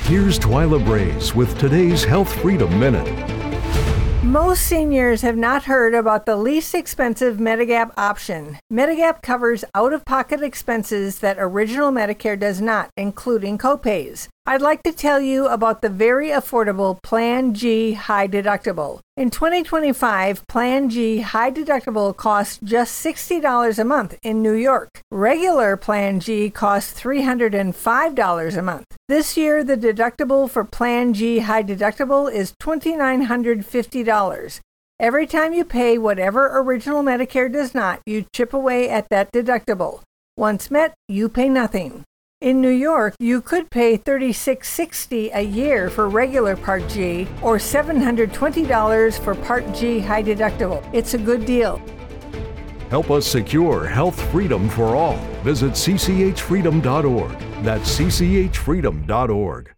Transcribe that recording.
Here's Twyla Braze with today's Health Freedom Minute. Most seniors have not heard about the least expensive Medigap option. Medigap covers out-of-pocket expenses that original Medicare does not, including copays. I'd like to tell you about the very affordable Plan G High Deductible. In 2025, Plan G High Deductible costs just $60 a month in New York. Regular Plan G costs $305 a month. This year, the deductible for Plan G High Deductible is $2,950. Every time you pay whatever original Medicare does not, you chip away at that deductible. Once met, you pay nothing. In New York, you could pay $36.60 a year for regular Part G or $720 for Part G High Deductible. It's a good deal. Help us secure health freedom for all. Visit cchfreedom.org. That's cchfreedom.org.